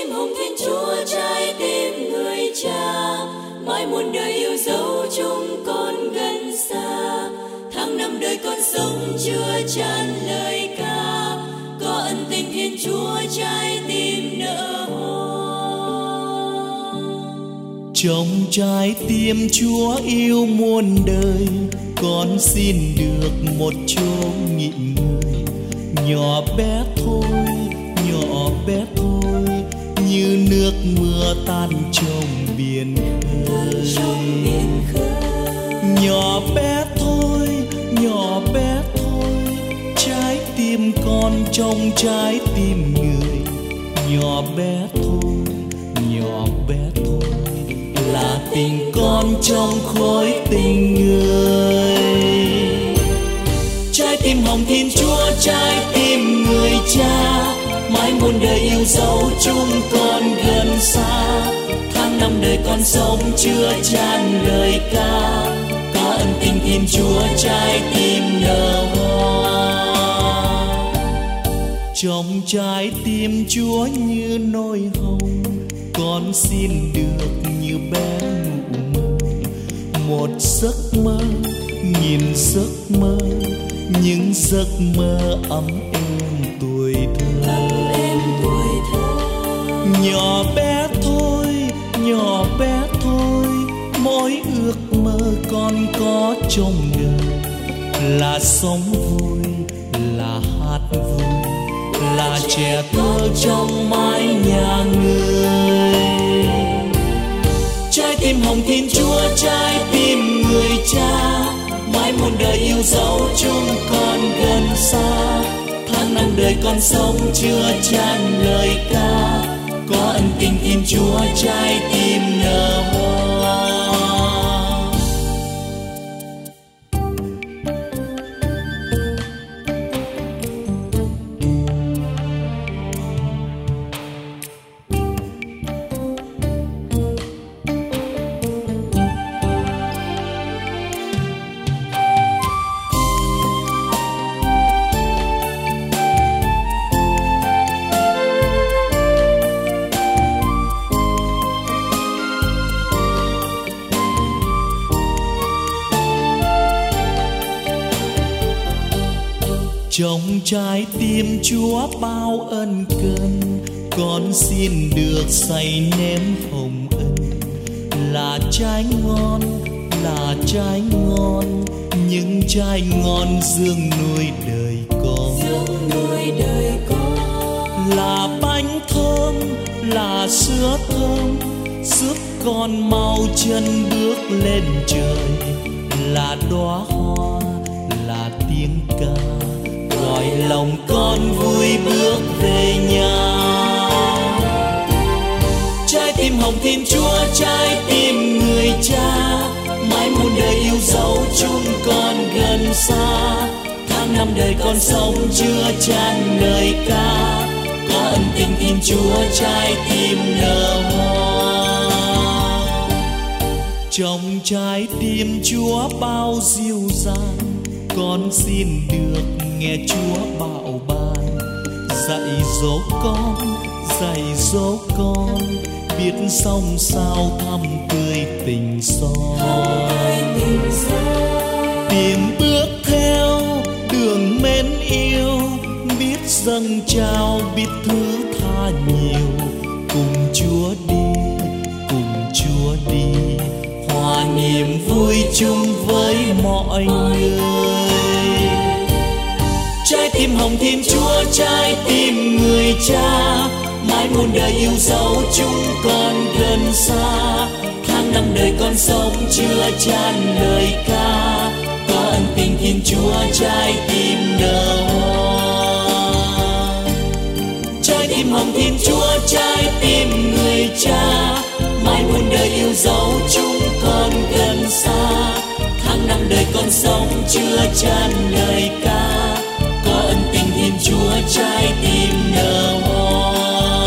tim hồng Thiên Chúa, trái tim người cha, mãi muôn đời yêu dấu chúng con gần xa. Tháng năm đời con sống chưa chan lời ca, có ân tình Thiên Chúa, trái tim nở hoa. Trong trái tim Chúa yêu muôn đời, con xin được một chỗ nghỉ ngơi. Nhỏ bé thôi, nhỏ bé thôi, như nước mưa tan trong biển khơi. Nhỏ bé thôi, nhỏ bé thôi, trái tim con trong trái tim người. Nhỏ bé thôi, nhỏ bé thôi, là tình con trong khối tình người. Trái tim hồng Thiên Chúa, trái tim người cha, mãi muôn đời yêu dấu chúng con gần xa. Tháng năm đời con sống chưa chan lời ca, có ân tình Thiên Chúa, trái tim nở hoa. Trong trái tim Chúa như nỗi hồng, con xin được như bé ngủ mơ. Một giấc mơ, nghìn giấc mơ, những giấc mơ ấm êm tuổi thơ. Nhỏ bé thôi, nhỏ bé thôi, mỗi ước mơ con có trong đời là sống vui, là hát vui, là trẻ thơ trong mái nhà người. Trái tim hồng Thiên Chúa, trái tim người cha, mãi muôn đời yêu dấu chúng con gần xa. Tháng năm đời con sống chưa chan lời ca, có ân tình Thiên Chúa, trái tim nở hoa. Trong trái tim Chúa bao ân cần, con xin được say nếm hồng ân. Là trái ngon, là trái ngon, những trái ngon dương nuôi đời con. Là bánh thơm, là sữa thơm, giúp con mau chân bước lên trời. Là đóa hoa, là tiếng ca, gọi lòng con vui bước về nhà. Trái tim hồng Thiên Chúa, trái tim người cha, mãi muôn đời yêu dấu chúng con gần xa. Tháng năm đời con sống chưa chan lời ca, có ân tình Thiên Chúa, trái tim nở hoa. Trong trái tim Chúa bao dịu dàng, con xin được nghe Chúa bảo ban. Dạy dỗ con, dạy dỗ con, biết sống sao thăm tươi tình son. Tìm bước theo đường mến yêu, biết dâng trao, biết thứ tha nhiều. Cùng Chúa đi, cùng Chúa đi, hòa niềm vui chung với mọi người. Trái tim hồng Thiên Chúa, trái tim người cha, mãi muôn đời yêu dấu chúng con gần xa. Tháng năm đời con sống chưa chan lời ca, có ân tình Thiên Chúa, trái tim nở hoa. Trái tim hồng Thiên Chúa, trái tim người cha, mãi muôn đời yêu dấu chúng con gần xa. Tháng năm đời con sống chưa chan lời ca, có ân tình Thiên Chúa, trái tim nở hoa.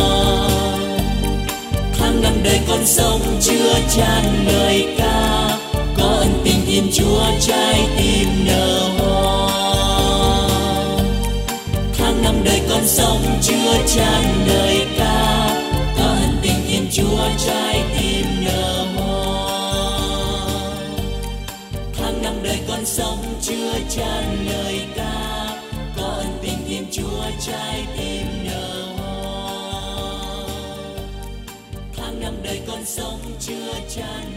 Tháng năm đời con sống chưa chan lời ca, có ân tình Thiên Chúa, trái tim nở hoa. Tháng năm đời con sống chưa chan lời ca, có tràn lời ca, có ân tình Thiên Chúa trái tim nở hoa. Tháng năm đời con sống chứa chan